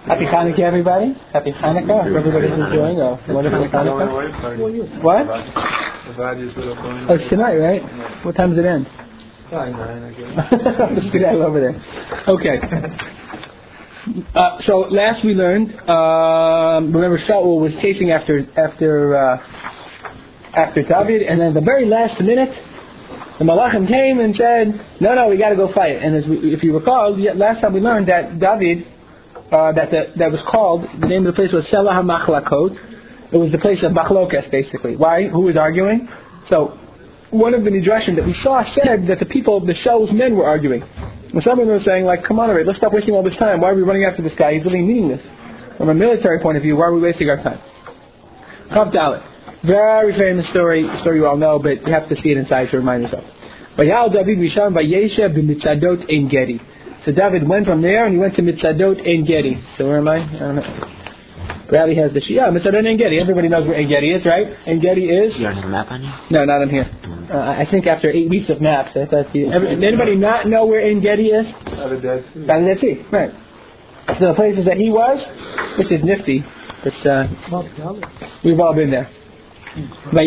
Happy Hanukkah, everybody. Happy Hanukkah. Hope everybody's enjoying a wonderful Hanukkah. What? Oh, it's tonight, right? What time does it end? 9, I guess. Let's do that over there. Okay. So last we learned, remember Shaul was chasing after David, and then at the very last minute, the Malachim came and said, "No, we got to go fight." And if you recall, last time we learned that David, that was called, the name of the place was Selah HaMachlakot. It was the place of Machlokas, basically. Why? Who was arguing? So one of the midrashim that we saw said that the Shaul's men were arguing. And some of them were saying, like, come on, let's stop wasting all this time. Why are we running after this guy? He's really meaningless. From a military point of view, why are we wasting our time? Chav Dalet. Very famous story you all know, but you have to see it inside to remind yourself. Vayal David Misham Vayeshev b'Mitzadot Ein Gedi. So David went from there and he went to Mitzadot Ein Gedi. So where am I? I don't know. Bradley has the sheet. Yeah, Mitzadot Ein Gedi. Everybody knows where Ein Gedi is, right? Ein Gedi is... You don't have a map on you? No, not on here. I think after 8 weeks of maps, I thought anybody not know where Ein Gedi is? By the Dead Sea. By the Dead Sea, right. So the places that he was, which is nifty, but we've all been there. So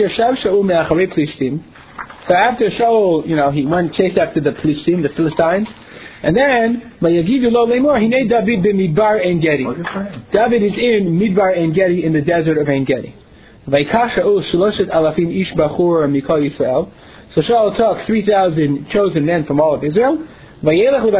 after Shaul, he went chased after the Philistines, and then David b'Midbar Ein Gedi. David is in Midbar Ein Gedi, in the desert of Ein Gedi. So Shaul took 3,000 chosen men from all of Israel. If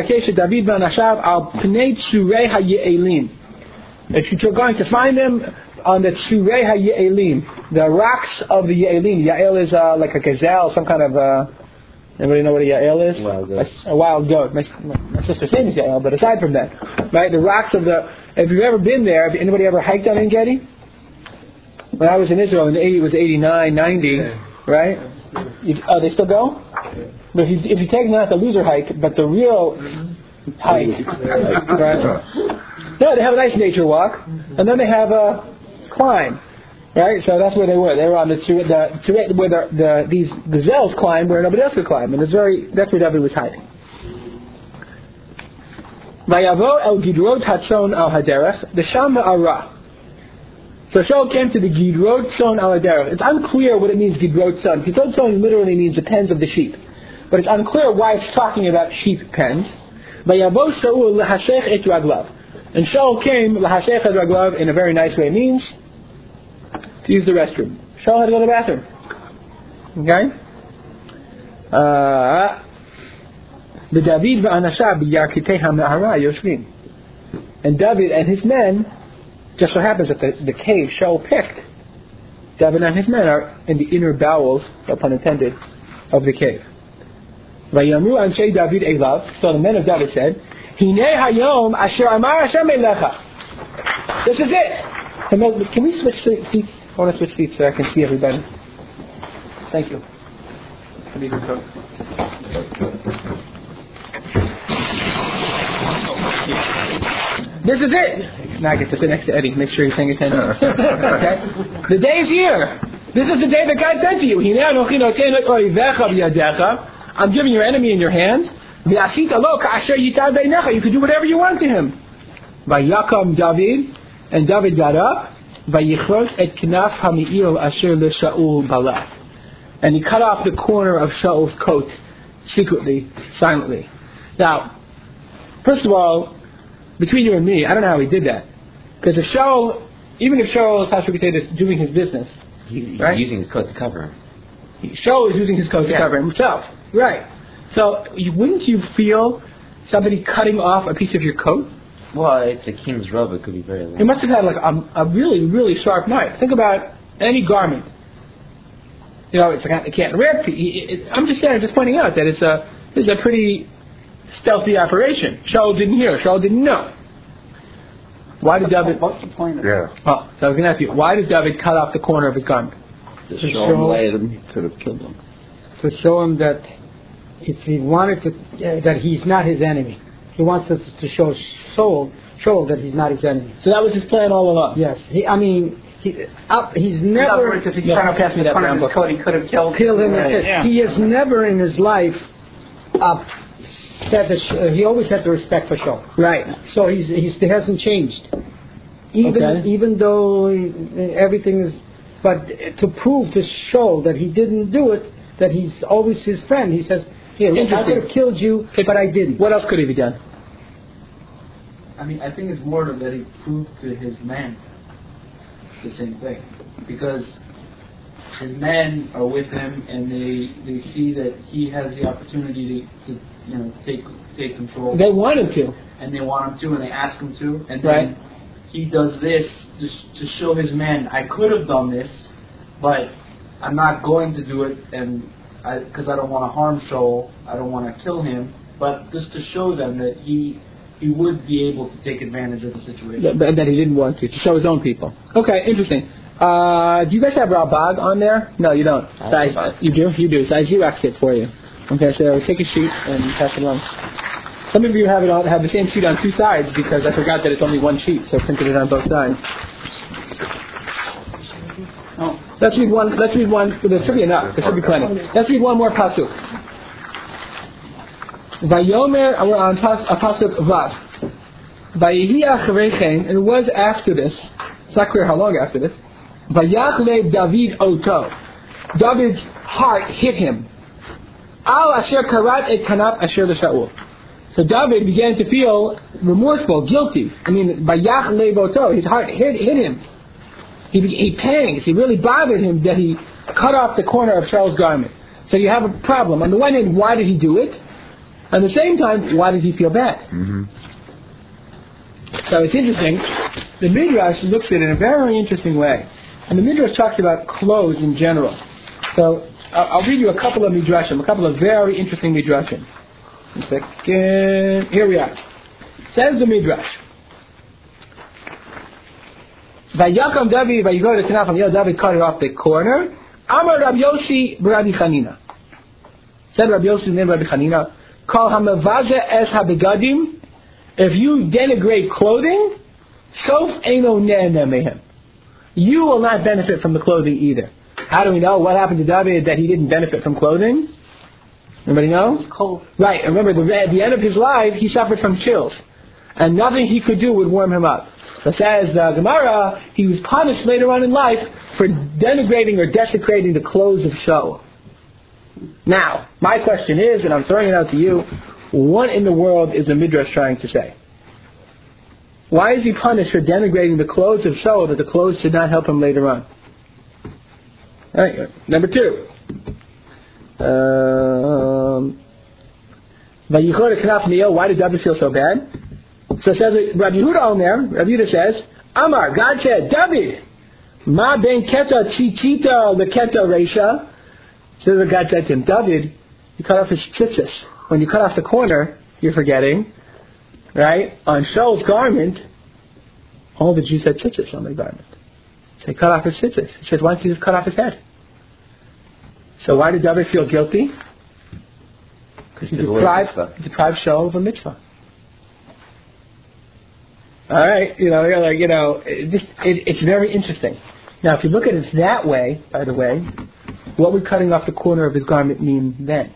you're going to find them on the Tsurei HaYe'elim, the rocks of the Ye'elim. Yael is like a gazelle, some kind of... anybody know what a Yael is? A wild goat. My sister's name is Yael, but aside from that, right, the rocks of the... If you've ever been there, have anybody ever hiked on Ein Gedi? When I was in Israel, it was 89, 90, right? They still go? But if you take not the loser hike, but the real hike, right? No, they have a nice nature walk, and then they have a climb, right? So that's where they were. They were on the where these gazelles climb where nobody else could climb, and that's where David was hiding. Vayavo el Gidrot Hatzon al Haderech Desham Ha'ara. So Shaul came to the Gidrot Tzon al Haderech. It's unclear what it means, Gidrot Tzon. Gidrot Tzon literally means the pens of the sheep, but it's unclear why it's talking about sheep pens. Vayavo Shaul lahashech et raglav. And Shaul came lahashech et raglav in a very nice way. It means to use the restroom. Shaul had to go to the bathroom. Okay? The David v'anashav b'yarkitei ha'mehara yoshvim. And David and his men, just so happens that the cave Shaul picked, David and his men are in the inner bowels, no pun intended, of the cave. Vayamru ansei David elav. So the men of David said, Hinei hayom asher amar Hashem elecha. This is it. Can we switch seats? I want to switch seats so I can see everybody. Thank you. This is it. Now I get to sit next to Eddie. Make sure you're paying attention. Okay? The day is here. This is the day that God said to you. I'm giving your enemy in your hands. You can do whatever you want to him. Vayakam David, and David got up. Vayichrot et knaf hami'il asher leShaul balat, and he cut off the corner of Shaul's coat secretly, silently. Now, first of all, between you and me, I don't know how he did that, because if Shaul, even if Shaul is, how should we say this, doing his business, he's right? using his coat to cover him. Shaul is using his coat to cover himself, right? So, wouldn't you feel somebody cutting off a piece of your coat? Well, it's a king's robe. It could be very long. He must have had like a really, really sharp knife. Think about any garment. It's like it can't rip. I'm just saying, just pointing out that it's a pretty stealthy operation. Shaul didn't hear. Shaul didn't know. Why did David? What's the point of it? Yeah. Oh, so I was going to ask you, why does David cut off the corner of his garment? To show him he could have killed him. To show him that if he wanted to, that he's not his enemy. He wants to show that he's not his enemy. So that was his plan all along. Yes. He's never. If you try to pass me that book, he could have killed him. Right. Yeah. He has never in his life said that he always had the respect for Shaul. Right. So he hasn't changed. Even though everything is, but to prove to Shaul that he didn't do it, that he's always his friend, he says, "Here, look, I could have killed you, but I didn't." What else could he have done? I mean, I think it's more that he proved to his men the same thing, because his men are with him and they see that he has the opportunity to take control. They want him to, and they want him to, and they ask him to, and then he does this just to show his men, I could have done this, but I'm not going to do it, and because I don't want to harm Shaul, I don't want to kill him, but just to show them that he would be able to take advantage of the situation. But that he didn't want to show his own people. Okay, interesting. Do you guys have Ralbag on there? No, you don't. You do? You do. So I Xeroxed it for you. Okay, so take a sheet and pass it along. Some of you have the same sheet on two sides because I forgot that it's only one sheet, so I printed it on both sides. Oh. Let's read one. There should be enough. There should be plenty. Let's read one more pasuk. Vayomer, we're on pasuk Vav. Vayihi achreichen, and it was after this. It's not clear how long after this. Vayachle David oto. David's heart hit him. Al asher karat et kanaf asher l'Shaul. So David began to feel remorseful, guilty. I mean, vayachle oto. His heart hit him. He pangs. He really bothered him that he cut off the corner of Shaul's garment. So you have a problem. On the one hand, why did he do it? At the same time, why did he feel bad? Mm-hmm. So it's interesting. The Midrash looks at it in a very interesting way. And the Midrash talks about clothes in general. So I'll read you a couple of Midrashim, a couple of very interesting Midrashim. One second. Here we are. Says the Midrash. Vayakam David, Vayigo to Tanacham, David cut it off the corner. Amar Rabbi Yosi Rabbi Chanina. Said Rabbi Yosi named Rabbi Chanina, Kal hamavaze es habegadim. If you denigrate clothing, sof eino ne'ena mehem. You will not benefit from the clothing either. How do we know what happened to David that he didn't benefit from clothing? Anybody know? It's cold. Right. Remember, at the end of his life, he suffered from chills, and nothing he could do would warm him up. So says the Gemara, he was punished later on in life for denigrating or desecrating the clothes of Shaul. Now, my question is, and I'm throwing it out to you, what in the world is the Midrash trying to say? Why is he punished for denigrating the clothes of Shaul that the clothes should not help him later on? All right, number 2. Why did David feel so bad? So it says Rabbi Yehuda Omer, Rabbi Yehuda says, Amar, God said, David, ma ben keta chichita leketa reisha. So God said to him, David, you cut off his tzitzis. When you cut off the corner, you're forgetting, right? On Shaul's garment, all the Jews had tzitzis on their garment. So he cut off his tzitzis. He says, why don't you just cut off his head? So why did David feel guilty? Because he deprived Shaul of a mitzvah. All right, it's very interesting. Now, if you look at it that way, by the way, what would cutting off the corner of his garment mean then?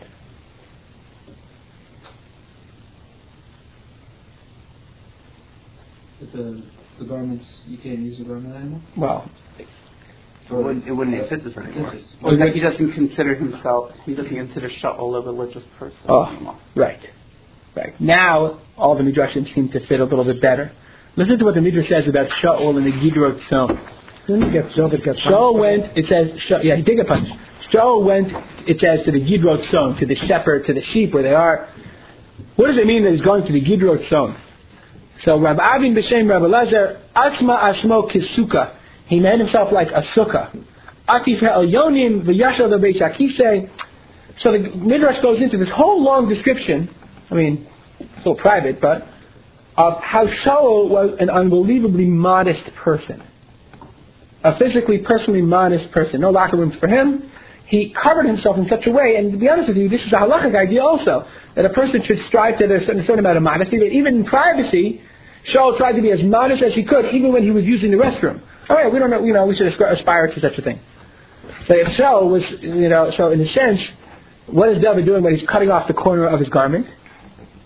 That the garments, you can't use the garment anymore? Well, it wouldn't fit this anymore. Well, he doesn't consider Shaul a religious person anymore. Right. Now, all the Midrashim seem to fit a little bit better. Listen to what the Midrash says about Shaul and the Gidrot Tzon. Shaul went, it says, he did get punished. Shaul went, it says, to the Gidrot Tzon, to the shepherd, to the sheep where they are. What does it mean that he's going to the Gidrot Tzon? So Rabbi Avin b'Shem Rabbi Lazar, Atzma Ashmo Kisuka. He made himself like a sukkah. Atif Elyonim v'Yashal Beit Shakisei. So the Midrash goes into this whole long description. I mean, it's a little private, but of how Shaul was an unbelievably modest person. A physically, personally modest person. No locker rooms for him. He covered himself in such a way, and to be honest with you, this is a halachic idea also, that a person should strive to a certain amount of modesty, that even in privacy, Shaul tried to be as modest as he could, even when he was using the restroom. All right, we don't know, we should aspire to such a thing. So if Shaul was, so in a sense, what is David doing when he's cutting off the corner of his garment?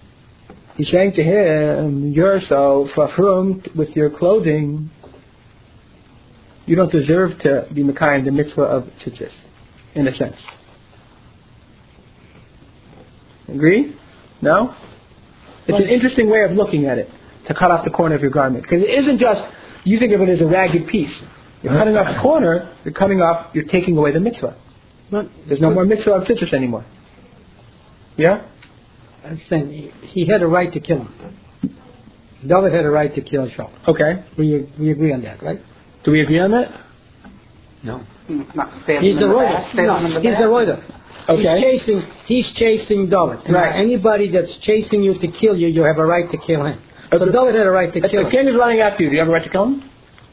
He's saying to him, you're so verfrumd with your clothing. You don't deserve to be Mekayim the mitzvah of tzitzis, in a sense. Agree? No? It's an interesting way of looking at it, to cut off the corner of your garment. Because it isn't just, you think of it as a ragged piece. You're cutting off the corner, you're taking away the mitzvah. There's no more mitzvah of tzitzis anymore. Yeah? I'm saying he had a right to kill him. David had a right to kill Shaul. Okay. We agree on that, right? Do we agree on that? No. He's a roider. He's a roider. Okay. He's chasing David. And right. Anybody that's chasing you to kill you, you have a right to kill him. So David had a right to kill him. If the king is running after you, do you have a right to kill him?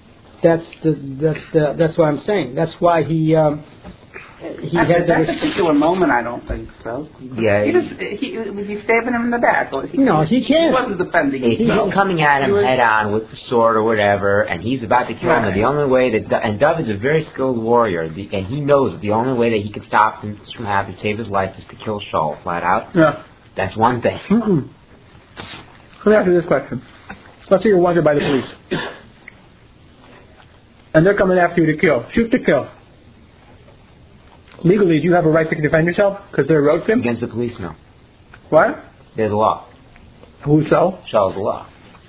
That's what I'm saying. That's why he had that particular moment. I don't think so. Yeah. Was he stabbing him in the back? No, he can't. He wasn't defending himself. He's coming at him head on with the sword or whatever, and he's about to kill him. And the only way and David's a very skilled warrior, and he knows that the only way that he can stop him from having to save his life is to kill Shaul flat out. Yeah. That's one thing. Let me ask you this question. Let's say you're wanted by the police. And they're coming after you to kill. Shoot to kill. Legally, do you have a right to defend yourself? Because they're a road film? Against the police, no. What? They're the law. Who's so? Shaul's the law.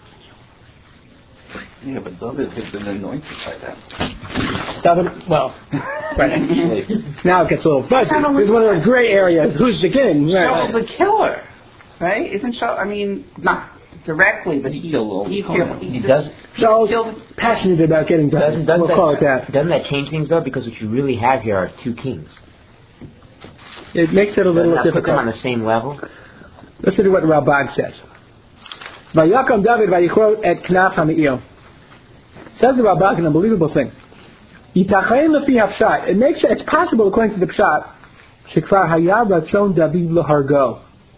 Yeah, but David had been anointed by that. David, well, right. Now it gets a little fuzzy. It's one of those gray areas. Who's the king? Shaul's the killer, right? Isn't Shaul? I mean, not directly, but he does. Shaul's passionate about getting done. We'll call it that. Doesn't that change things though? Because what you really have here are two kings. It makes it a little difficult. Put them on the same level. Listen to what Ralbag says. Vayakam David vayichot et knaf ha'me'il. Says the Ralbag an unbelievable thing. Yitachayim lefi hafshat. It's possible according to the pshat. Shekvar hayab ratzon David lehargo.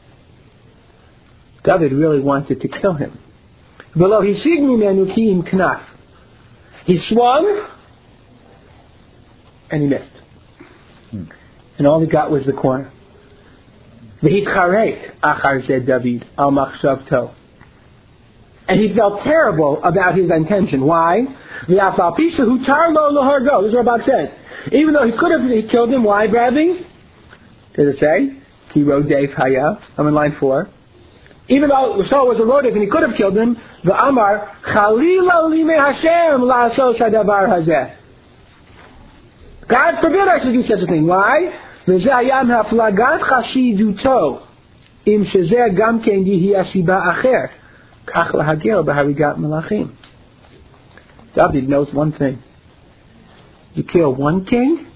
David really wanted to kill him. Below he sigmi menukim knaf. He swung and he missed. And all he got was the corner. V'hitcharet achar zeh David al machshavto. And he felt terrible about his intention. Why? V'afal pisha hutar lo lehargo. This is what Rabbi says. Even though he could have killed him, why, Bradley? Does it say? Ki rodef haya. I'm in line 4. Even though Saul was a rodef and he could have killed him, the Amar Chalila li me Hashem la'asos hadavar hazeh. God forbid I should do such a thing. Why? V'zeh hayam haflagat chashiduto im shezeh gam ken yihi asiba acher kach lahagel b'harigat melachim. David knows one thing. You kill one king,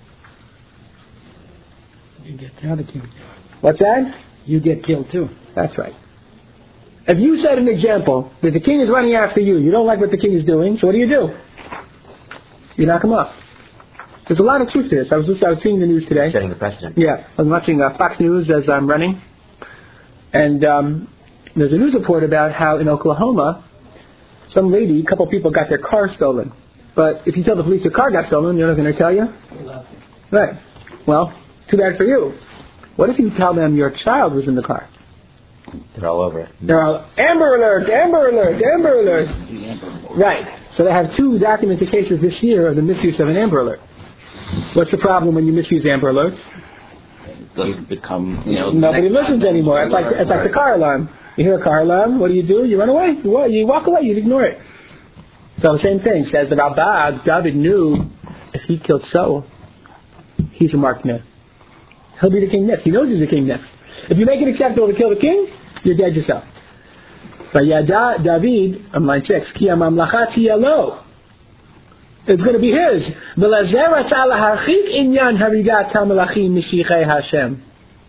you get the other king. What's that? You get killed too. That's right. If you set an example that the king is running after you, you don't like what the king is doing, so what do? You knock him off. There's a lot of truth to this. I was seeing the news today. Setting the precedent. Yeah, I was watching Fox News as I'm running, and there's a news report about how in Oklahoma, some lady, a couple people got their car stolen. But if you tell the police your car got stolen, they're not going to tell you. Right. Well, too bad for you. What if you tell them your child was in the car? They're all over it. They're all, Amber Alert, Amber Alert, Amber Alert. Right. So they have 2 documented cases this year of the misuse of an Amber Alert. What's the problem when you misuse Amber Alerts? It doesn't become, nobody listens anymore. It's like the car alarm. You hear a car alarm, what do? You run away. You walk away, you ignore it. So the same thing says that Ralbag, David knew if he killed Saul, he's a marked man. He'll be the king next. He knows he's the king next. If you make it acceptable to kill the king, you're dead yourself. Vayada David, on line 6, Ki hamamlacha tiyalo. It's going to be his. V'lazer ratzah laharchik inyan harigat hamelachim mishichei Hashem.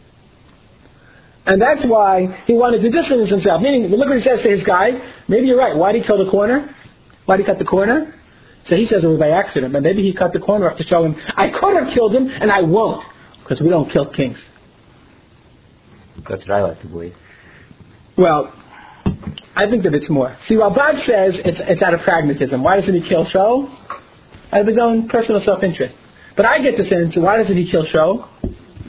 And that's why he wanted to distance himself. Meaning, look what he says to his guys. Maybe you're right. Why did he kill the corner? Why did he cut the corner? So he says it was by accident. But maybe he cut the corner off to show him, I could have killed him, and I won't. Because we don't kill kings. That's what I like to believe. Well, I think that it's more. See, Ralbag says it's out of pragmatism. Why doesn't he kill Shaul? Out of his own personal self-interest. But I get the sense, why doesn't he kill Shaul?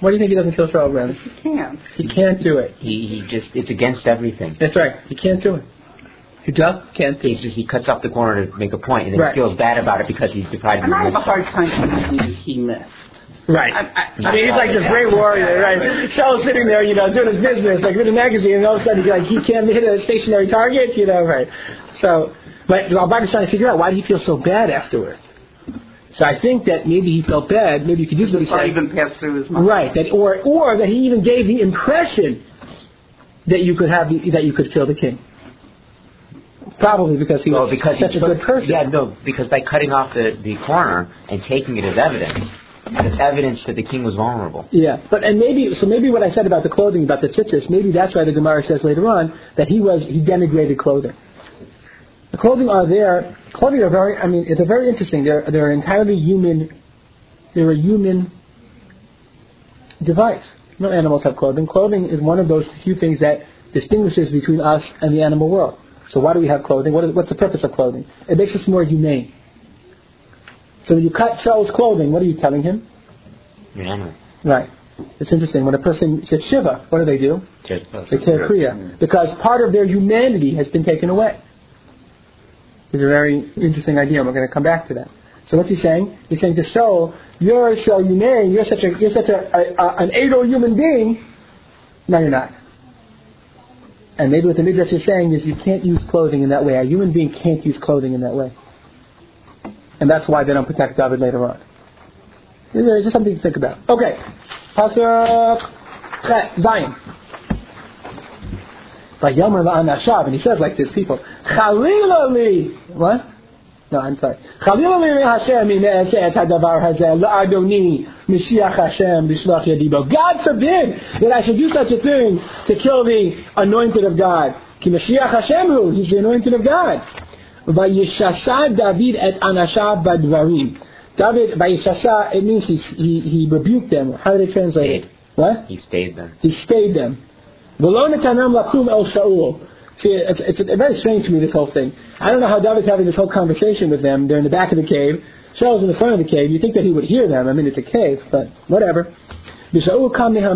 Why do you think he doesn't kill Shaul, Brandon? He can't. He can't do it. He just, it's against everything. That's right. He can't do it. He just can't do it. He cuts off the corner to make a point, and then Right. he feels bad about it because he's deprived of And I have a his. hard time believing he missed. Right. I mean, he's like this great warrior, right? Shaul's sitting there, doing his business, like with a magazine, and all of a sudden, he can't hit a stationary target, right? So, but Al-Baghdadi's trying to figure out why did he feel so bad afterwards. So I think that maybe he felt bad. Maybe you could use what he said. Or even passed through his mind. Right. That, or that he even gave the impression that you could that you could kill the king. Probably because he was such a good person. Yeah, no, because by cutting off the corner and taking it as evidence, it's evidence that the king was vulnerable. Yeah, maybe what I said about the clothing, about the tzitzis, maybe that's why the Gemara says later on that he denigrated clothing. The clothing are very, it's very interesting. They're entirely human. They're a human device. No animals have clothing. Clothing is one of those few things that distinguishes between us and the animal world. So why do we have clothing? What's the purpose of clothing? It makes us more humane. So when you cut Shaul's clothing, what are you telling him? You're an animal. Right. It's interesting. When a person says Shiva, what do? They tear Kriya. Because part of their humanity has been taken away. It's a very interesting idea, and we're going to come back to that. So what's he saying? He's saying to Shaul, you're so humane, you're such an able human being. No, you're not. And maybe what the Midrash is saying is you can't use clothing in that way. A human being can't use clothing in that way. And that's why they don't protect David later on. It's just something to think about. Okay. Pasuk Zion. Vayomer la'anashav, and he says like this, people, Chalila li. What? No, I'm sorry. Chalila li Hashem ine'aseh et hadavar hazeh la'adoni Mashiach Hashem b'shlach yadibo. God forbid that I should do such a thing to kill the anointed of God. Ki Mashiach Hashem hu, he's the anointed of God. Vayishasha David et anashav badvarim. David, Vayishasha, it means he rebuked them. How do they translate it? What? He stayed them. He stayed them. V'lo netanam lakum el Shaul. See, it's very strange to me, this whole thing. I don't know how David's having this whole conversation with them. They're in the back of the cave. Shaul's in the front of the cave. You'd think that he would hear them. I mean, it's a cave, but whatever. Shaul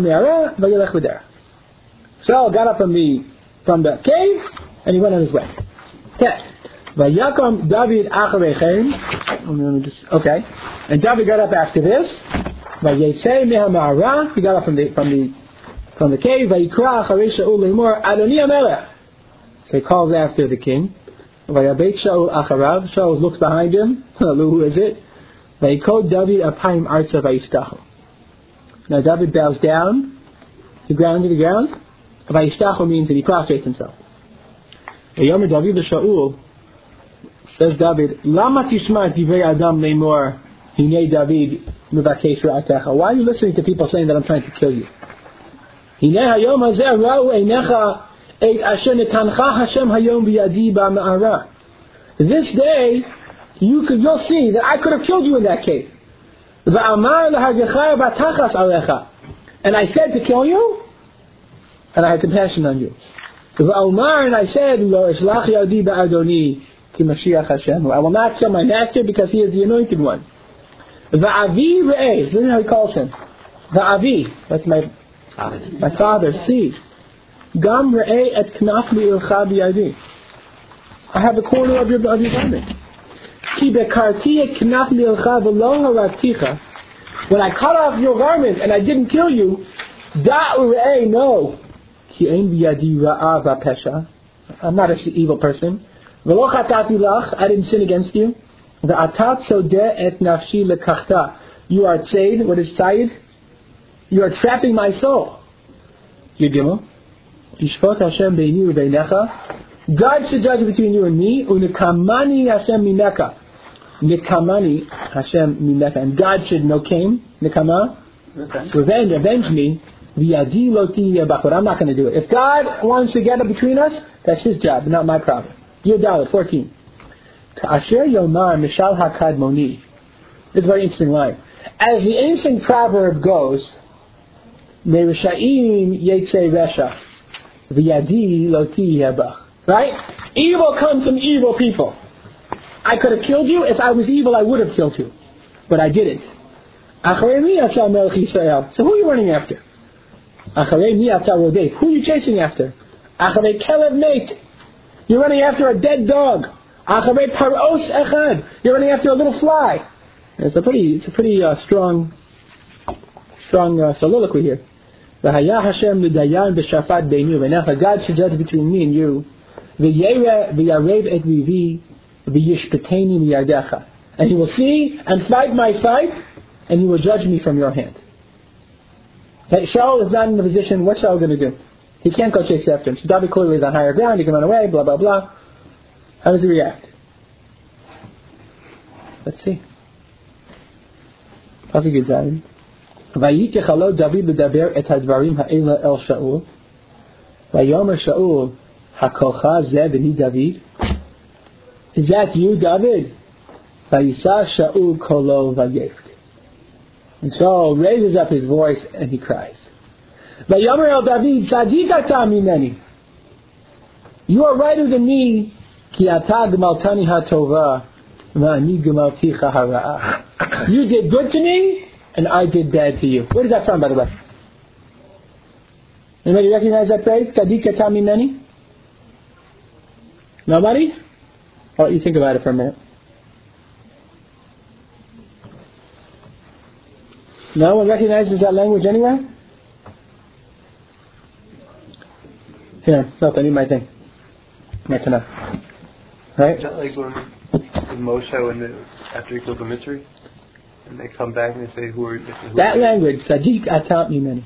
got up from the cave, and he went on his way. Vayakam David acharechem. Okay. And David got up after this. Vayesei mehamara. He got up from the cave. Vayikra acharei Shaul leimor Adoni Amelech. So he calls after the king. Vayabeit Shaul acharav. Shaul looks behind him. Who is it? Vayikod David apayim artza vayishtachu. Now David bows down to the ground. Vayishtachu means that he prostrates himself. Vayomer David Shaul. Says David, Lama tishma divrei adam leimor hinei David mevakesh ra'atecha. Why are you listening to people saying that I'm trying to kill you? Hinei hayom hazeh ra'u einecha et asher netancha Hashem hayom biyadi ba'ma'ara. This day, you'll see that I could have killed you in that cave. Va'amar lahagecha v'tachas alecha. And I said to kill you, and I had compassion on you. Va'omar, and I said, Lo eshlach yadi ba'adoni ki Mashiach Hashem. I will not kill my master because he is the anointed one. Va'avi re'eh. This is how he calls him. Va'avi. That's my father's seed. Gam re'eh et knaf li'ilcha biyadi. I have the corner of your garment. Ki bekarti et knaf li'ilcha v'lo harakticha. When I cut off your garment and I didn't kill you, da'u re'eh, no. Ki ein biyadi ra'a va'pesha. I'm not an evil person. V'lo chatati lach. I didn't sin against you. V'atat sodeh et nafshi lekachta. You are tzayed. What is tzayed? You are trapping my soul. Yudimah. Yishpot Hashem beini u'beinecha. God should judge between you and me. U'nekamani Hashem mineka. Nekamani Hashem mineka. And God should nokam. Nekama. Revenge me. V'yadi lo tihiyeh bach. But I'm not going to do it. If God wants to get up between us, that's His job, not my problem. Yudaleh 14. Asher yomar mishal hakadmoni. This is a very interesting line. As the ancient proverb goes, Me'rishaim yetzei resha. V'yadi lo tihiyeh bach. Right? Evil comes from evil people. I could have killed you. If I was evil, I would have killed you. But I didn't. Acharei mi ata melech Yisrael. So who are you running after? Acharei mi ata rodef. Who are you chasing after? Acharei kelev mate. You're running after a dead dog. Acharei paros echad. You're running after a little fly. It's a pretty strong soliloquy here. V'haya Hashem l'dayan b'shafat beinu v'necha. God should judge between me and you. V'yera v'yarev et vivi v'yishpeteni miyadecha. And he will see and fight my fight, and he will judge me from your hand. Shaul is not in the position. What's Shaul going to do? He can't go chase after him. So David clearly is on higher ground. He can run away. Blah blah blah. How does he react? Let's see. Pasuk Yud. Vayikechalo David l'daber et hadvarim ha'ela el Shaul. Vayomer Shaul hakolcha zeh b'ni David. Is that you, David? Vayisa Shaul kolo vayevk. And Shaul raises up his voice and he cries. Vayomer el David tzadik ata mimeni. You are righter than me. Ki ata gemaltani hatova v'ani gemalticha hara'ah. You did good to me, and I did bad to you. Where is that from, by the way? Anybody recognize that phrase? Tzadik ata mimeni? Nobody? I'll let you think about it for a minute. No one recognizes that language anywhere? Here, look, I need my thing. My tanakh. Right? Is that like when Moshe, after he killed the Mitzri, and they come back and they say, who are that language, Sadiq Atat Mimeni.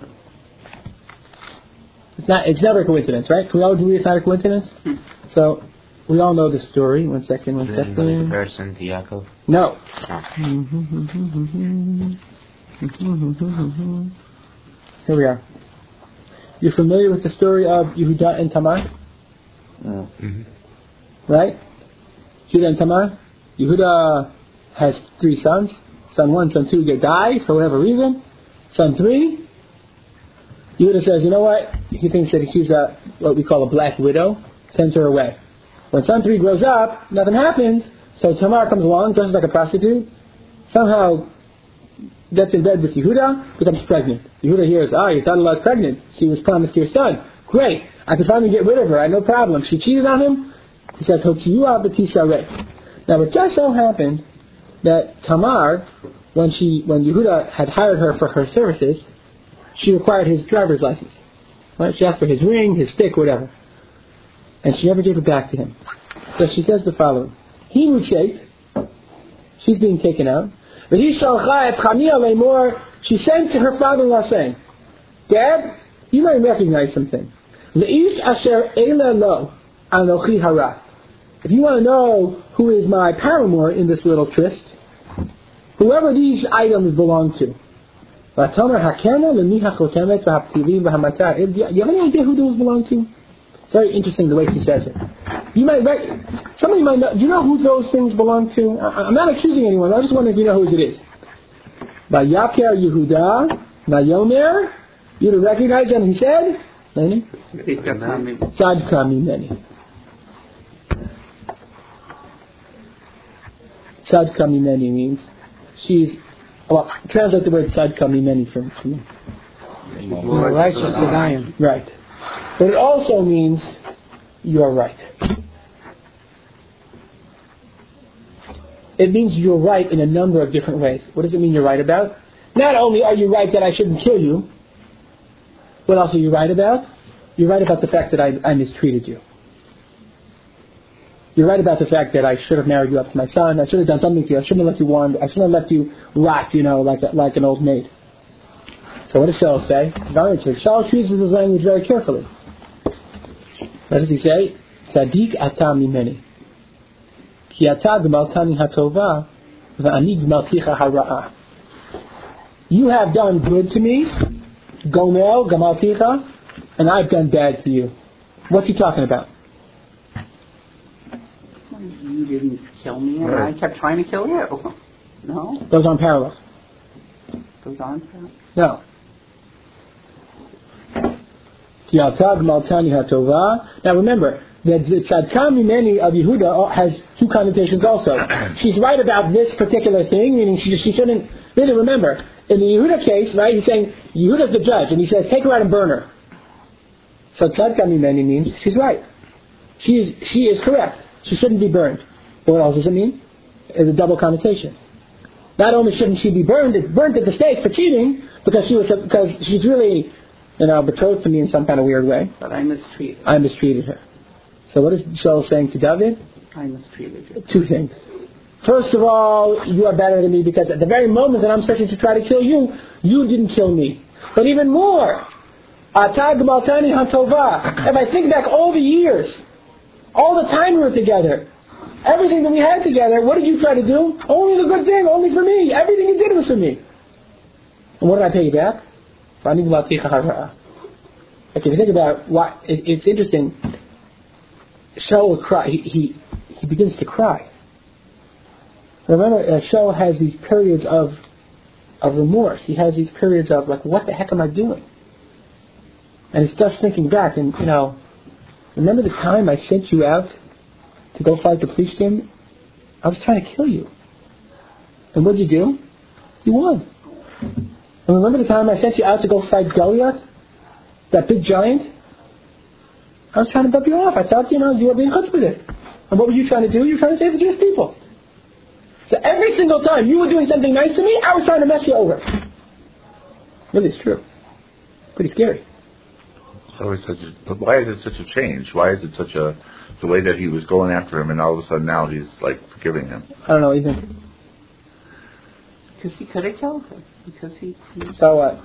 It's never a coincidence, right? Can we all agree it's not a coincidence? So, we all know the story. One second. Comparison to Yaakov? No. Here we are. You're familiar with the story of Yehuda and Tamar? Right? Yehuda and Tamar. Yehuda has 3 sons. Son 1, son 2 die for whatever reason. Son 3, Yehuda says, you know what? He thinks that she's what we call a black widow. Sends her away. When son 3 grows up, nothing happens. So Tamar comes along, dresses like a prostitute. Somehow gets in bed with Yehuda, becomes pregnant. Yehuda hears, your son-in-law is pregnant. She was promised your son. Great. I can finally get rid of her. I had no problem. She cheated on him. He says, now it just so happened that Tamar, when Yehuda had hired her for her services, she required his driver's license. Right? She asked for his ring, his stick, whatever. And she never gave it back to him. So she says the following. He muchait. She's being taken out. But he she sent to her father-in-law saying, Dad, you might recognize some things. If you want to know who is my paramour in this little tryst, whoever these items belong to. Do you have any idea who those belong to? It's very interesting the way she says it. Somebody might know. Do you know who those things belong to? I'm not accusing anyone. I just wonder if you know whose it is. Vayaker Yehuda, Vayomer. You recognize them? He said, Tzadka mimeni. Tzadka mimeni means she's. Well, translate the word Tzadka mimeni for me. More righteous than I am. Right. But it also means you're right. It means you're right in a number of different ways. What does it mean you're right about? Not only are you right that I shouldn't kill you, what else are you right about? You're right about the fact that I mistreated you. You're right about the fact that I should have married you up to my son. I should have done something to you. I shouldn't have left you warm. I shouldn't have left you rot, like an old maid. So what does Shaul say? Very interesting. Shaul chooses his language very carefully. What does he say? Tzadik ata mimeni. Ki ata g'maltani hatova v'ani g'malticha hara'ah. You have done good to me, gomel g'malticha, and I've done bad to you. What's he talking about? You didn't kill me, and I kept trying to kill you. No? Those aren't parallels. Those aren't parallels? No. Now remember, the Tzadka Mimeni of Yehuda has 2 connotations also. She's right about this particular thing, meaning she shouldn't. Really remember, in the Yehuda case, right, he's saying, Yehuda's the judge, and he says, take her out and burn her. So tzadka mimeni means she's right. She is correct. She shouldn't be burned. But what else does it mean? It's a double connotation. Not only shouldn't she be burned at the stake for cheating, because she's really, betrothed to me in some kind of weird way. But I mistreated her. So what is Shaul saying to David? I mistreated you. Two things. First of all, you are better than me because at the very moment that I'm searching to try to kill you, you didn't kill me. But even more, if I think back all the years, all the time we were together, everything that we had together, what did you try to do? Only the good thing, only for me. Everything you did was for me. And what did I pay you back? Like if you think about what, it's interesting. Shaul will cry. He begins to cry. Remember, Shaul has these periods of remorse. He has these periods of like, what the heck am I doing? And he's just thinking back, and remember the time I sent you out to go fight the Plishtim? I was trying to kill you. And what did you do? You won. And remember the time I sent you out to go fight Goliath? That big giant? I was trying to bump you off. I thought, you were being chutzpah with it. And what were you trying to do? You were trying to save the Jewish people. So every single time you were doing something nice to me, I was trying to mess you over. Really, it's true. Pretty scary. But why is it such a change? Why is it such the way that he was going after him and all of a sudden now he's like forgiving him? I don't know what you think. Because he could have killed him. Because he... So what?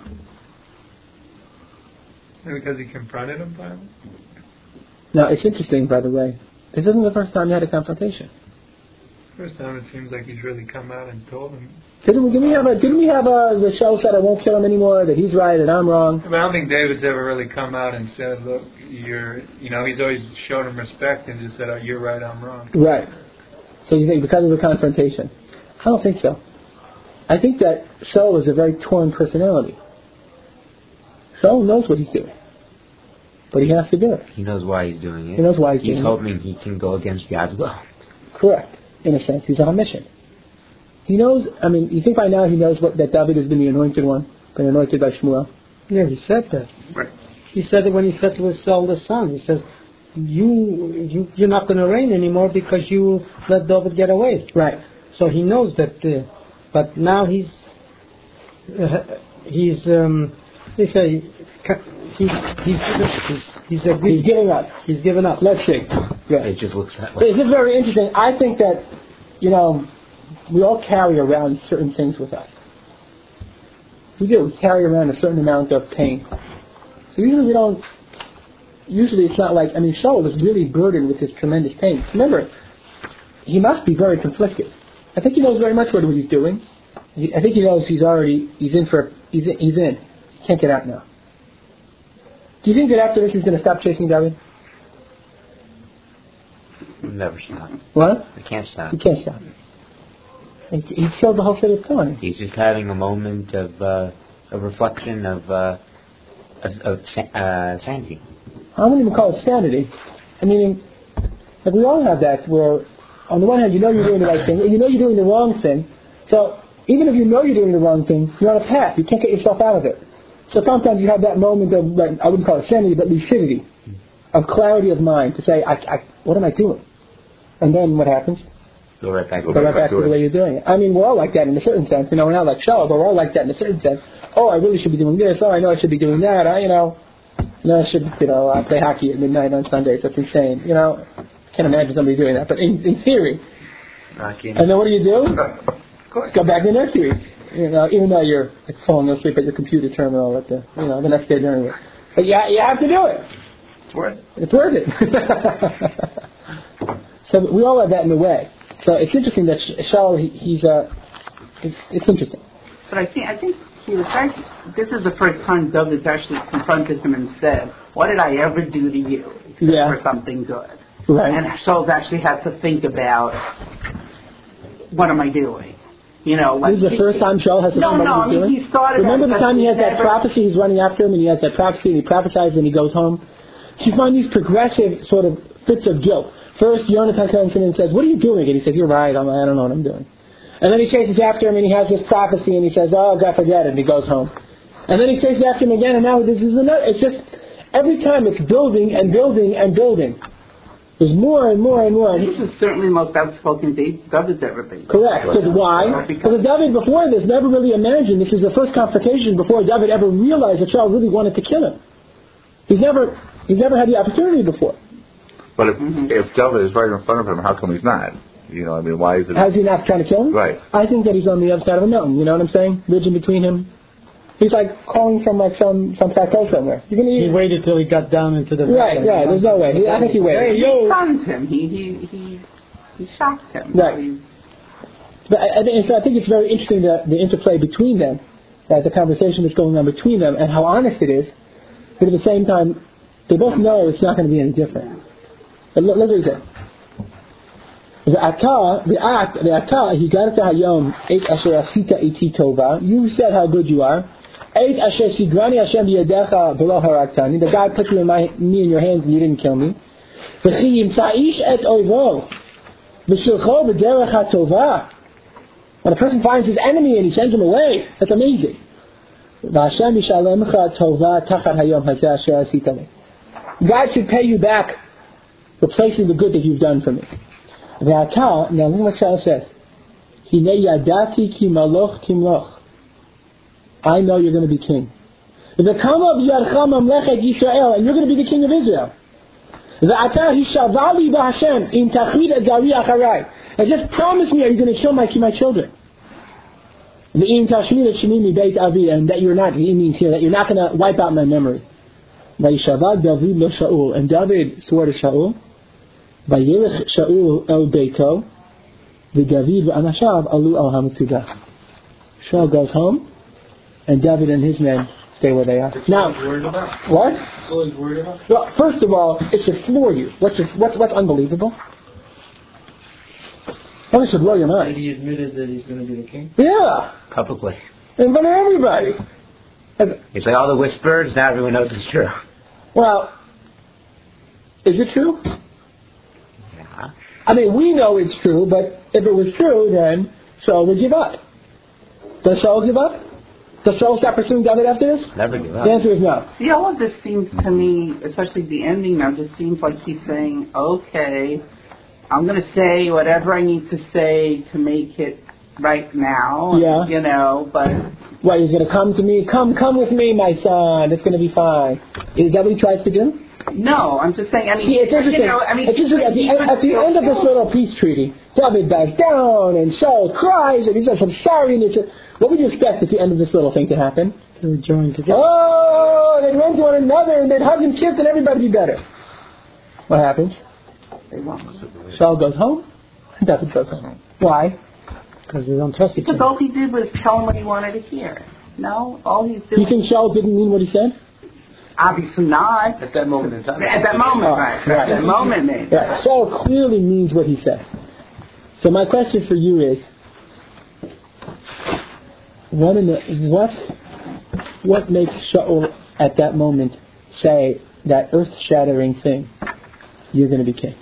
Because he confronted him finally? No, it's interesting, by the way. This isn't the first time you had a confrontation. First time it seems like he's really come out and told him. Didn't we have the show said I won't kill him anymore, that he's right and I'm wrong? But I don't think David's ever really come out and said, look, he's always shown him respect and just said, oh, you're right, I'm wrong. Right. So you think because of the confrontation? I don't think so. I think that Shaul is a very torn personality. Shaul knows what he's doing. But he has to do it. He knows why he's doing it. He knows why he's doing it. He's hoping he can go against God's will. Correct. In a sense, he's on a mission. He knows, you think by now he knows that David has been the anointed one, been anointed by Shmuel? Yeah, he said that. Right. He said it when he said to his eldest son. He says, you're not going to reign anymore because you let David get away. Right. So he knows that, but now he's they say, he's giving up. He's given up. Let's see. Yeah. It just looks that way. It's just very interesting. I think that, we all carry around certain things with us. We do. We carry around a certain amount of pain. So usually it's not like, Shaul is really burdened with this tremendous pain. Remember, he must be very conflicted. I think he knows very much what he's doing. I think he knows he's in. He can't get out now. Do you think that after this he's going to stop chasing David? He'll never stop. What? He can't stop. He can't stop. He killed the whole city of Tzon. He's just having a moment of reflection of sanity. I wouldn't even call it sanity. Like we all have that where, on the one hand, you're doing the right thing, and you're doing the wrong thing. So even if you know you're doing the wrong thing, you're on a path. You can't get yourself out of it. So sometimes you have that moment of, I wouldn't call it sanity, but lucidity, of clarity of mind to say, what am I doing? And then what happens? Go right back to the way you're doing it. We're all like that in a certain sense. We're not like Shaul, but we're all like that in a certain sense. Oh, I really should be doing this. Oh, I know I should be doing that. I should, play hockey at midnight on Sundays. That's insane. I can't imagine somebody doing that. But in theory. Hockey. And then what do? Go back to the nursery. Even though you're falling asleep at your computer terminal at the next day during it. But you have to do it. It's worth it. It's worth it. So we all have that in a way. So it's interesting that Shaul, it's interesting. But I think he was this is the first time David actually confronted him and said, what did I ever do to you for something good? Right. And Shaul's actually had to think about, what am I doing? This is the first time Shaul has to think about what he's doing? He started. Remember the time he has that prophecy, he's running after him, and he has that prophecy, and he prophesies when he goes home? So you find these progressive sort of fits of guilt. First, Yonatan comes in and says, what are you doing? And he says, you're right, I don't know what I'm doing. And then he chases after him and he has this prophecy and he says, oh, God, forget it, and he goes home. And then he chases after him again and now this is another. It's just, every time it's building and building and building. There's more and more and more. This is certainly the most outspoken David's ever been. Correct. Because why? Because David before this never really imagined, this is the first confrontation before David ever realized that Shaul really wanted to kill him. He's never had the opportunity before. But if David is right in front of him, how come he's not? You know, I mean, why is it... How's he not trying to kill him? Right. I think that he's on the other side of a mountain, you know what I'm saying? Ridge in between him. He's like calling from like some plateau somewhere. He waited till he got down into the... Right, there's no way. I think he waited. He stunned him. He shocked him. Right. But I think it's very interesting the interplay between them, the conversation that's going on between them, and how honest it is. But at the same time, they both know it's not going to be any different. But look what he says. You said how good you are. The God put me in your hands and you didn't kill me. When a person finds his enemy and he sends him away, that's amazing. God should pay you back, replacing the good that you've done for me. Now look what Shaul says. I know you're going to be king. And you're going to be the king of Israel. And just promise me, are you going to kill my children? And that you're not, he means here, that you're not going to wipe out my memory. And David swore to Shaul, Vayelech Shaul el Beito, v'David v'anashav alu al hametzudah. Shaul goes home, and David and his men stay where they are. Now, what? What he's worried about? Well, first of all, it should floor you. What's unbelievable? Well, it should blow your mind. And he admitted that he's going to be the king? Yeah. Publicly. In front of everybody. It's like all the whispers, now everyone knows it's true. Well, is it true? Yeah. I mean, we know it's true, but if it was true, then Shaul would give up. Does Shaul give up? Does Shaul stop pursuing David after this? Never give up. The answer is no. See, all of this seems to me, especially the ending now, just seems like he's saying, okay, I'm going to say whatever I need to say to make it right now. Yeah. You know, but... What, he's going to come to me? Come with me, my son. It's going to be fine. Is that what he tries to do? No, I'm just saying, I mean... See, it's interesting. You know, I mean, it's interesting. At the end of this little peace treaty, David backs down, and Shaul cries, and he says, I'm sorry, and what would you expect at the end of this little thing to happen? They would join together. Oh, they'd run to one another, and they'd hug and kiss, and everybody would be better. What happens? Shaul goes home, and David goes home. Why? Because they don't trust each other. Because all he did was tell him what he wanted to hear. No? All he's doing... You think Shaul didn't mean what he said? Obviously not. At that moment in time. At that moment, right. At that moment, maybe. Right. Shaul clearly means what he says. So my question for you is, what makes Shaul at that moment say that earth-shattering thing, you're going to be king?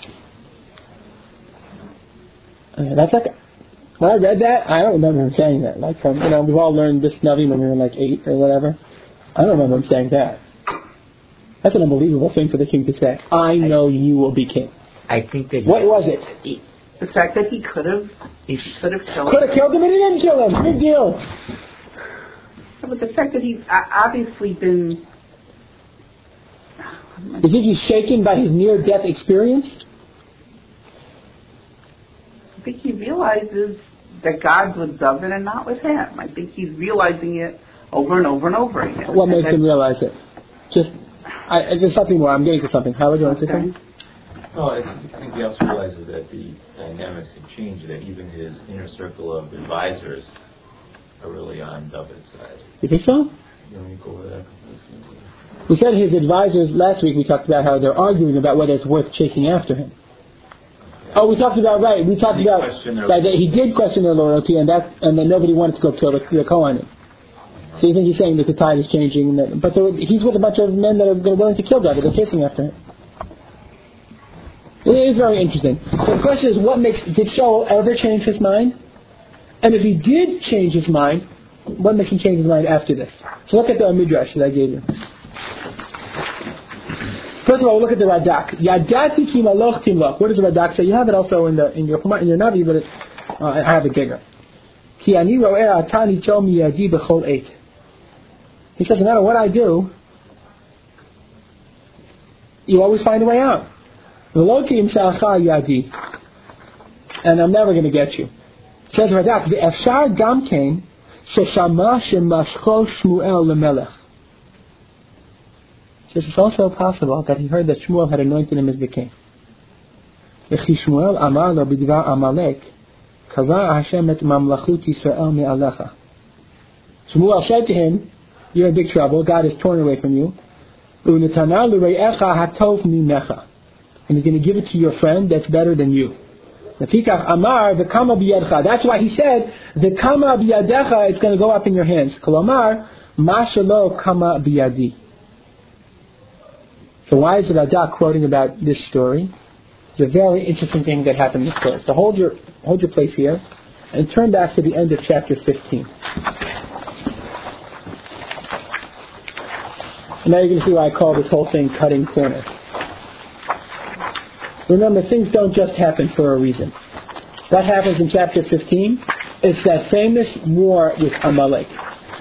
That's like, when I read that, I don't remember him saying that. Like from, we've all learned this Navi when we were like 8 or whatever. I don't remember him saying that. That's an unbelievable thing for the king to say. I know you will be king. I think that... What was it? The fact that he could have killed him. Could have killed him and he didn't kill him. Big deal. But the fact that he's obviously been... Do you think he's shaken by his near-death experience? I think he realizes that God's with David and not with him. I think he's realizing it over and over and over again. What makes him realize it? There's something more. I'm getting to something. Howard, you want to say something? No, I think he also realizes that the dynamics have changed, that even his inner circle of advisors are really on David's side. You think so? You want me to go over that? We said his advisors, last week we talked about how they're arguing about whether it's worth chasing after him. Oh, we talked about that he did question their loyalty, and then nobody wanted to go kill the Kohanim. So you think he's saying that the tide is changing, but he's with a bunch of men that are willing to kill David. They're chasing after him. It is very interesting. So the question is, did Shaul ever change his mind? And if he did change his mind, what makes him change his mind after this? So look at the Midrash that I gave you. First of all, look at the Radak. Yadati ki maloch timloch. What does the Radak say? You have it also in your Navi, but I have it bigger. Ki ani ro'eh atani chom yadi b'chol eight. He says, no matter what I do, you always find a way out. V'lo ki imsa'acha yadi. And I'm never going to get you. Says Radak, v'efshar gamkein sheshama shemascho Shmuel lemelech. Says it's also possible that he heard that Shmuel had anointed him as the king. V'chi Shmuel amar lo b'dvar Amalek kara Hashem et mamlachut Yisrael me'alecha. Shmuel said to him, you're in big trouble, God is torn away from you. U'netana l'rei'echa hatov mimecha. And he's going to give it to your friend that's better than you. Nafikach amar v'kama b'yadcha. That's why he said v'kama b'yadecha. It's going to go up in your hands. Kolomar mashalo kama b'yadi. So why is Radak quoting about this story? It's a very interesting thing that happened in this story. So hold your place here and turn back to the end of chapter 15. And now you're going to see why I call this whole thing cutting corners. Remember, things don't just happen for a reason. What happens in chapter 15? It's that famous war with Amalek.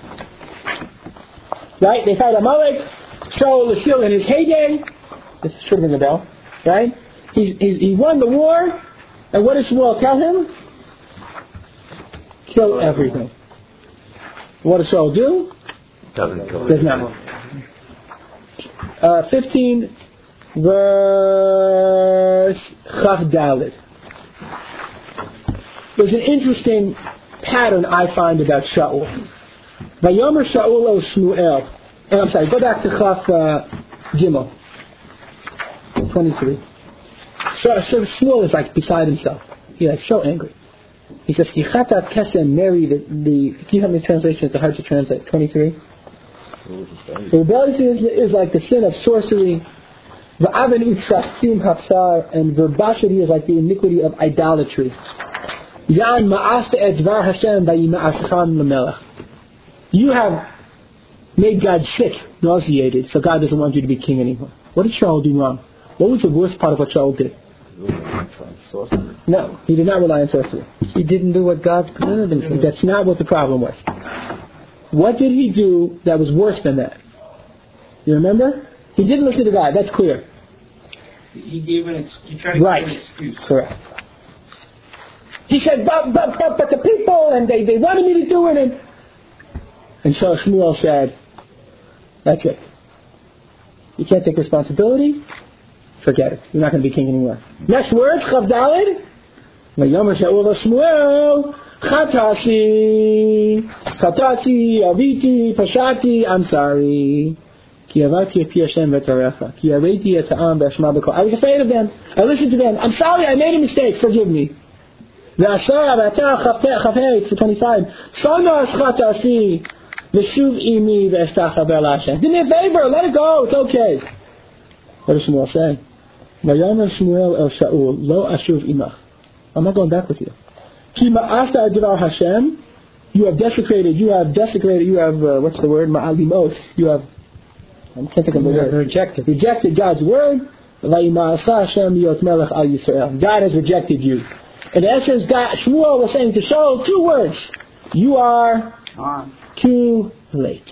Right? They fight Amalek. Shaul is still in his heyday. This should have been the bell. Right? He won the war. And what does Shmuel tell him? Kill everything. What does Shaul do? Does not. 15 verse Chaf Daled. There's an interesting pattern I find about Shaul. Vayomer Shaul o Shmuel. I'm sorry, go back to Chaf Gimel 23. So Shmuel is like beside himself. He's like so angry. He says, Yichatat Kesem Mary, can you have the translation? It's hard to translate. 23. The rebellion is like the sin of sorcery. V'aven u'trachtim hafsar, and verbosity is like the iniquity of idolatry. Yan ma'asta et dvar Hashem v'yima'ascham l'melech. You have made God sick, nauseated, so God doesn't want you to be king anymore. What did Shaul do wrong? What was the worst part of what Shaul did? No, he did not rely on sorcery. He didn't do what God commanded him to. That's not what the problem was. What did he do that was worse than that? You remember? He didn't listen to God, that's clear. He gave he tried to give an excuse. Correct. He said, but the people, and they wanted me to do it, and so Shmuel said, that's it. You can't take responsibility, forget it. You're not going to be king anymore. Next word, Chav Daled. Vayomer Shaul Shmuel, Chatasi, Aviti, Pashati, I'm sorry. I was afraid of them. I listened to them. I'm sorry, I made a mistake. Forgive me. 25. Do me a favor. Let it go. It's okay. What does Shmuel say? I'm not going back with you. You have desecrated. What's the word? Ma'alimos. You have. I can't think of the word. Rejected God's word. God has rejected you. In essence, Shmuel was saying to Shaul 2 words. You are too late.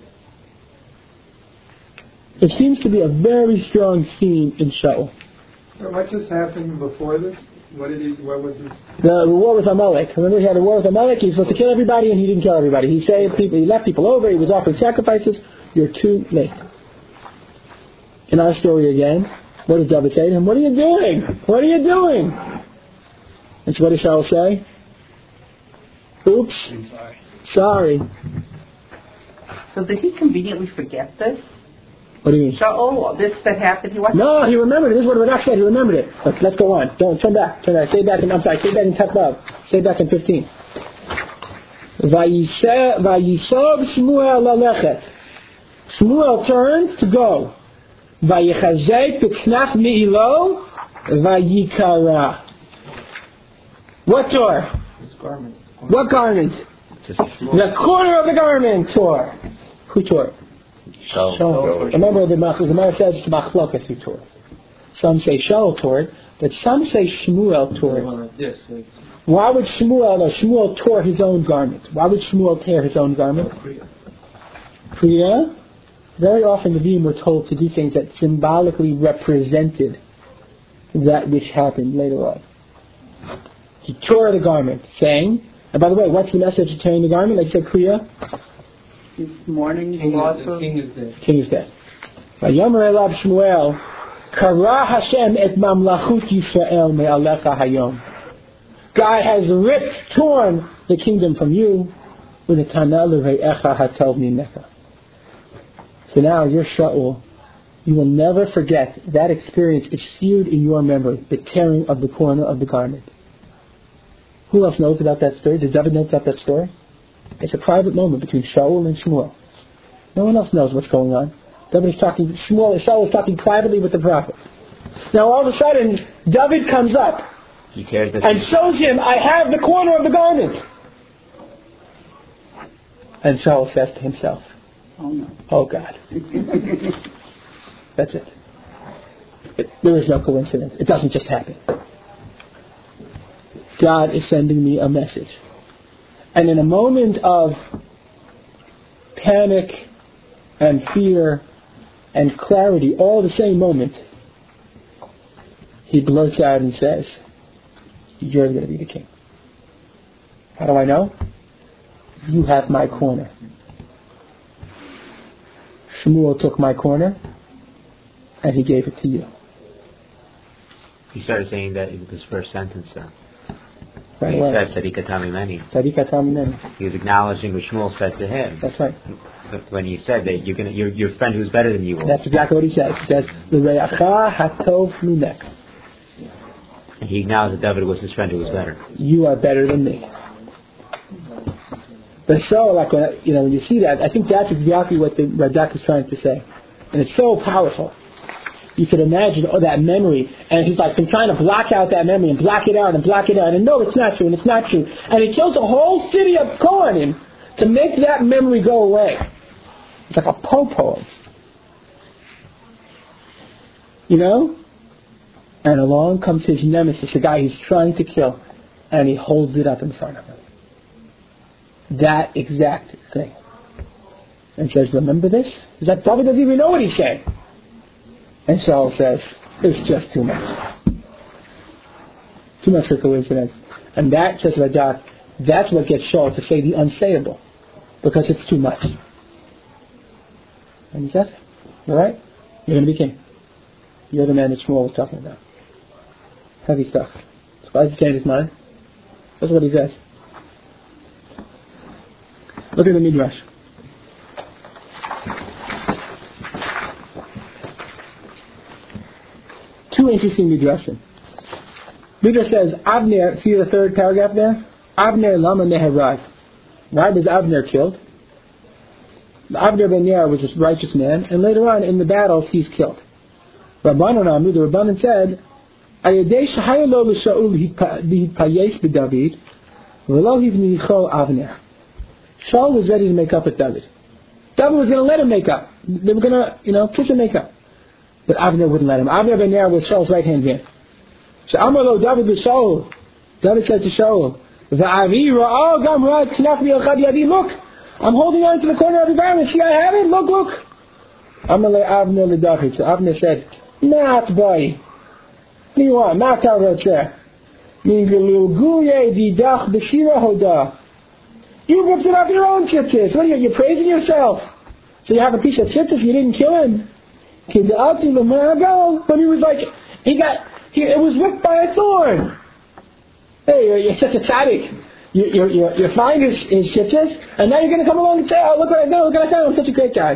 It seems to be a very strong theme in Shaul. What just happened before this? What was this? The war with Amalek. Remember, he had a war with Amalek. He was supposed to kill everybody, and he didn't kill everybody. He saved people. He left people over. He was offering sacrifices. You're too late. In our story again, what does David say to him? What are you doing? What are you doing? And so what does Shaul say? Oops. Sorry. So did he conveniently forget this? What do you mean? Shaul, this that happened, No, he remembered it. This is what Radak said. He remembered it. Let's go on. Don't turn back. Stay back in Teflav. Stay back in 15. Vayisov Shmuel lalechet. Shmuel turned to go. Vayichazek p'knaf mi'ilo vayikara. What door? His garment. What garment? The corner of the garment tore. Who tore it? Shaul. Remember, the Gemara says it's Machlokas who tore it. Some say Shaul tore it, but some say Shmuel tore it. Why would Shmuel? No, Shmuel tore his own garment. Why would Shmuel tear his own garment? Kriya. Very often the Nevi'im were told to do things that symbolically represented that which happened later on. He tore the garment, saying, and by the way, what's the message of tearing the garment? Like said Kriya? This morning, the king is dead. King is dead. Vayomer elav Shmuel, Kara Hashem et mamlachut Yisrael me'alecha hayom. God has torn the kingdom from you with a tanah l'rei'echa hatov mimecha. So now you're Shaul. You will never forget that experience is seared in your memory, the tearing of the corner of the garment. Who else knows about that story? Does David know about that story? It's a private moment between Shaul and Shmuel. No one else knows what's going on. David is talking, Shaul is talking privately with the prophet. Now all of a sudden, David comes up and shows him, I have the corner of the garment. And Shaul says to himself, oh God. That's it. There is no coincidence. It doesn't just happen. God is sending me a message. And in a moment of panic and fear and clarity, all the same moment, he blurts out and says, you're going to be the king. How do I know? You have my corner. Shmuel took my corner and he gave it to you. He started saying that in his first sentence then. Right, he said, Tzadika Tamimeni. Tzadika Tamimeni. He was acknowledging what Shmuel said to him. That's right. When he said that your friend who's better than you will. That's exactly what he says. He says, L'rei'acha hatov mimek. And he acknowledged that David was his friend who was better. You are better than me. But so, like when you see that, I think that's exactly what the Radak is trying to say, and it's so powerful. You could imagine that memory, and he's like been trying to block out that memory and block it out, and no, it's not true, and it's not true, and he kills a whole city of Kohanim to make that memory go away. It's like a poem, And along comes his nemesis, the guy he's trying to kill, and he holds it up in front of him. That exact thing. And says, remember this? Is that David doesn't even know what he's saying. And Saul says, it's just too much. Too much for coincidence. And that, says Radak, that's what gets Shaul to say the unsayable. Because it's too much. And he says, all right, you're going to be king. You're the man that Shmuel was talking about. Heavy stuff. So why does he change his mind? That's what he says. Look at the Midrash. Two interesting Midrashim. Midrash says, Avner, see the third paragraph there? Avner lama neherag. Why was Avner killed? Avner ben Ner was a righteous man, and later on in the battles he's killed. Rabbanan Amru, the Rabbanan said, Ayadei shahayalo l'Shaul hitpayesh b'David, v'lo hivnicho Avner. Shaul was ready to make up with David. David was going to let him make up. They were going to, kiss and make up. But Avner wouldn't let him. Avner ben Ner was Shaul's right-hand man. So Amar lo David b'Shaul. David said to Shaul, V'avi ra'al gam ra'at knaf mi'achad yadi. Look, I'm holding on to the corner of the garment. See, I have it. Look. Amar le Avner le David. So Avner said, Not boy. What do you want? Not rotzeh. Minguluguye didach b'shira hoda. You ripped it off your own tzitzis. What are you praising yourself? So you have a piece of tzitzis, you didn't kill him. But he was like, it was whipped by a thorn. Hey, you're such a tzaddik. You're fine his tzitzis, and now you're going to come along and say, oh, look what I know, I'm such a great guy.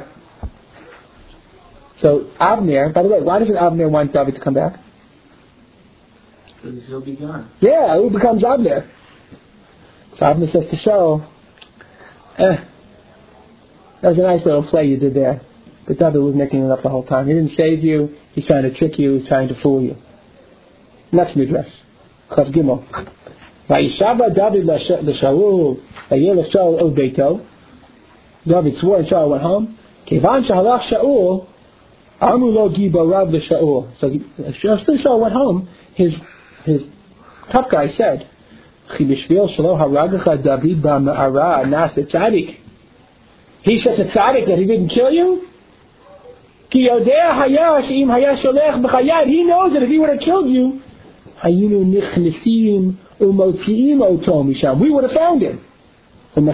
So Avner, by the way, why doesn't Avner want David to come back? Because he'll be gone. Yeah, who becomes Avner? So Avner says to Shaul, that was a nice little play you did there. But David was making it up the whole time. He didn't save you. He's trying to trick you. He's trying to fool you. Next Midrash. Chav Gimel. Vayishava David l'Shaul vayelech Shaul od beito. David swore and Shaul went home. Kevan shehalach Shaul amu lo gibo rav l'Shaul. So Shaul went home. His tough guy said, Chi b'shvil shelo haragacha David ba'ma'ara nasa tzaddik. He's such a tzaddik that he didn't kill you? Ki yodea haya she'im haya sholech b'chayad. He knows that if he would have killed you, hayinu nichnesim umotziim oto misham. We would have found him. And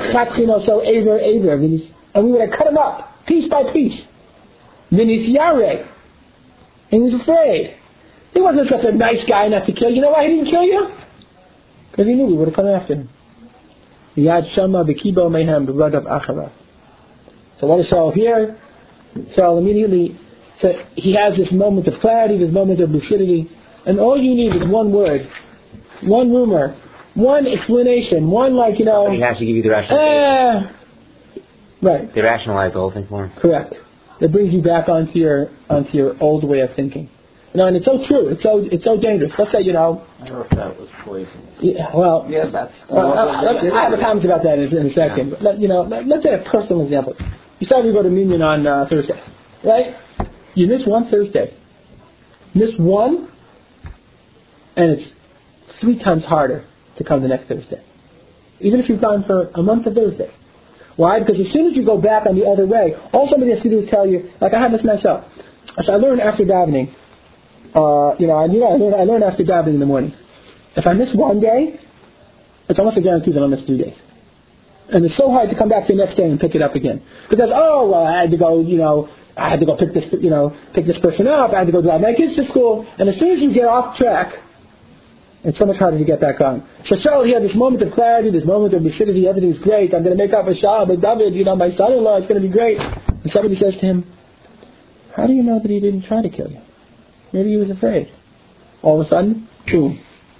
we would have cut him up, piece by piece. Vinis yareh. And he was afraid. He wasn't such a nice guy not to kill you. You know why he didn't kill you? Because he knew we would have come after him. Yad shama b'kibo mehem b'radav acharav. So what does Shaul hear? Shaul immediately, so he has this moment of clarity, this moment of lucidity, and all you need is one word, one rumor, one explanation, one But he has to give you the rationalization. Right. They rationalize the whole thing for him. Correct. It brings you back onto your old way of thinking. And it's so true. It's so dangerous. Let's say, I don't know if that was poison. Yeah, well, Yeah, that's. I have a comment about that in a second. Yeah. But let's say a personal example. You started to go to Minyan on Thursdays, right? You miss one Thursday. Miss one, and it's 3 times harder to come the next Thursday. Even if you've gone for a month of Thursday. Why? Because as soon as you go back on the other way, all somebody has to do is tell you, like I have this myself. So I learned after davening. I learned after davening in the mornings. If I miss one day, it's almost a guarantee that I'll miss 2 days. And it's so hard to come back to the next day and pick it up again. Because, I had to go, pick this person up, I had to go drive my kids to school, and as soon as you get off track, it's so much harder to get back on. So Shaul, he had this moment of clarity, this moment of lucidity, everything's great, I'm going to make up a Shaul, but David, my son-in-law, it's going to be great. And somebody says to him, how do you know that he didn't try to kill you? Maybe he was afraid. All of a sudden, boom.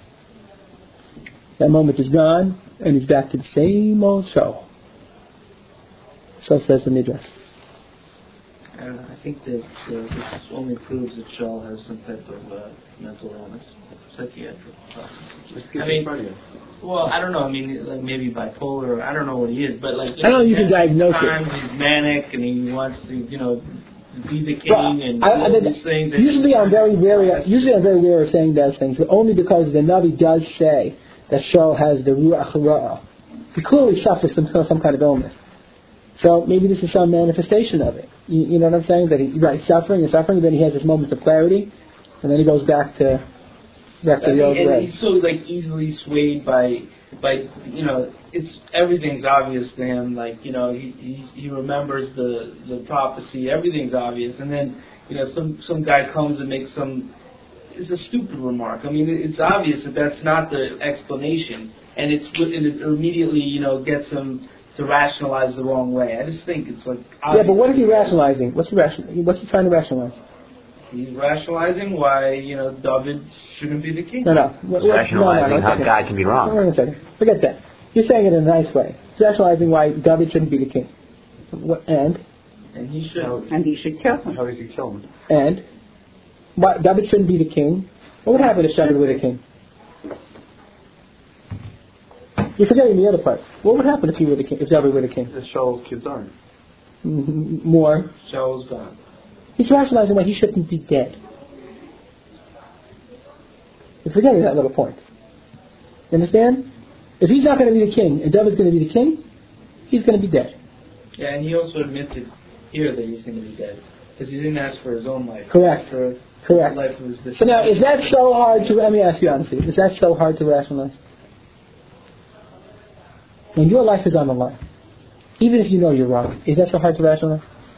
That moment is gone, and he's back to the same old Shaul. So says the Midrash. I don't know. I think that this only proves that Shaul has some type of mental illness, psychiatric problem. Well, I don't know. I mean, like maybe bipolar. I don't know what he is, but like. I don't know. You can diagnose it. Sometimes he's manic and he wants to, be the king and do all these things. Usually, I'm very wary of saying those things, but only because the Navi does say that Shaul has the ruach hara. He clearly suffers from some kind of illness. So maybe this is some manifestation of it. You know what I'm saying? That suffering, then he has this moment of clarity, and then he goes back to the old way. And he's so easily swayed by it's everything's obvious to him. He remembers the prophecy. Everything's obvious, and then some guy comes and makes it's a stupid remark. I mean, it's obvious that that's not the explanation, and it immediately gets him to rationalize the wrong way. I just think it's obvious. Yeah, but what is he rationalizing? What's he trying to rationalize? He's rationalizing why David shouldn't be the king. No. He's rationalizing how God can be wrong. Wait a second. Forget that. You're saying it in a nice way. He's rationalizing why David shouldn't be the king. And he should. And he should kill him. How he could kill him. And why David shouldn't be the king. What would happen if David were the king? You're forgetting the other part. What would happen if he were the king? If David were the king? The Shaul's kids aren't. More. Shaul's gone. He's rationalizing why he shouldn't be dead. You're forgetting that little point. You understand? If he's not going to be the king, and David's going to be the king, he's going to be dead. Yeah, and he also admits it here that he's going to be dead. Because he didn't ask for his own life. Correct. Correct. Life of his descendants. So now, is that so hard to, let me ask you honestly, is that so hard to rationalize? When your life is on the line, even if you know you're wrong, is that so hard to rationalize?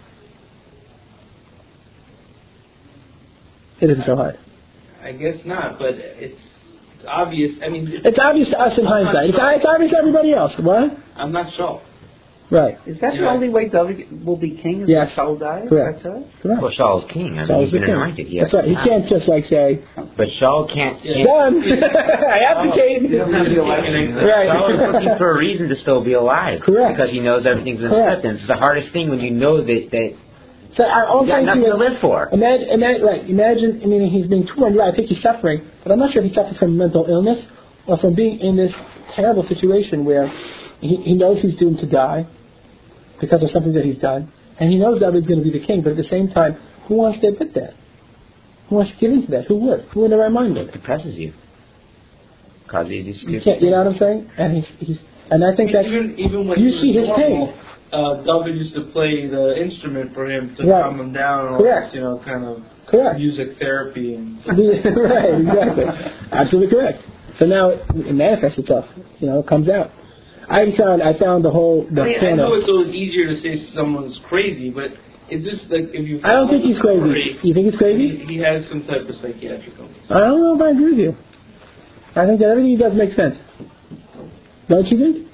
It isn't so hard. I guess not, but it's obvious. I mean, it's obvious to us in hindsight. It's obvious to everybody else. What? I'm not sure. Right. Is that the only way David will be king? Is yes. Shaul dies? Correct. That's it? Correct. Well, Shaul's king. He's been anointed. That's right. He can't just say. But Shaul can't. Done. I abdicate. Right. Shaul is looking for a reason to still be alive. Correct. Because he knows everything's in acceptance. It's the hardest thing when you know that. So I'm got nothing to live for. Imagine. I mean, he's being torn. Yeah, I think he's suffering, but I'm not sure if he's suffering from mental illness or from being in this terrible situation where he knows he's doomed to die because of something that he's done, and he knows David's going to be the king, but at the same time, who wants to admit that? Who wants to give into that? Who would? Who in their right mind would? It depresses you. Because you can't, you know what I'm saying? And and I think that even when you see his pain. David used to play the instrument for him to calm him down, or kind of music therapy. And right, exactly, absolutely correct. So now it manifests itself. It comes out. I found the whole. I know it's always easier to say someone's crazy, but is this like if you? I don't think he's crazy. You think he's crazy? He has some type of psychiatric illness. I don't know if I agree with you. I think that everything he does makes sense. Don't you think?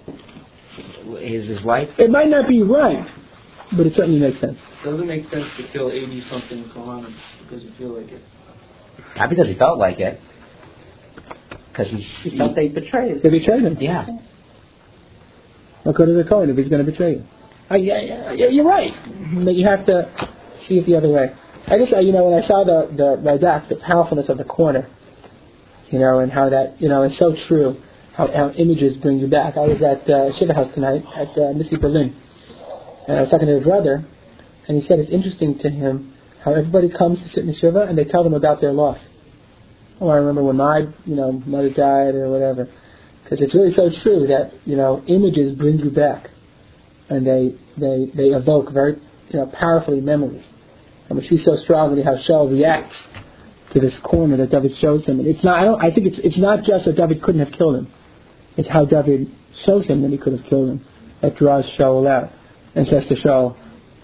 Is his life? It might not be right, but it certainly makes sense. Doesn't make sense to kill 80-something Kohanim because you feel like it. Not because he felt like it. Because he felt they betrayed him. They betrayed him. Yeah. What good is a Kohen if he's going to betray you? You're right. But you have to see it the other way. I just, when I saw the powerfulness of the corner, and how that, is so true. How images bring you back. I was at Shiva House tonight at Missy Berlin, and I was talking to his brother, and he said it's interesting to him how everybody comes to sit in the Shiva and they tell them about their loss. Oh, I remember when my mother died or whatever, because it's really so true that images bring you back, and they evoke very powerfully memories. And we see so strongly how Shaul reacts to this corner that David shows him, and it's not. I think it's not just that David couldn't have killed him. It's how David shows him that he could have killed him that draws Shaul out and says to Shaul,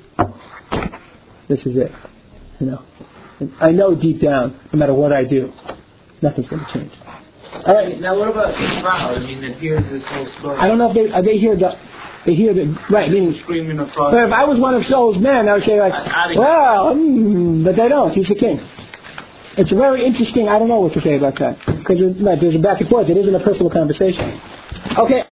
"This is it." And I know deep down, no matter what I do, nothing's going to change. All right. Now, what about the crowd? I mean, they hear this whole story. I don't know if they hear the right meaning screaming across. But if I was one of Shaul's men, I would say but they don't. He's the king. It's very interesting. I don't know what to say about that because there's a back and forth. It isn't a personal conversation. Okay.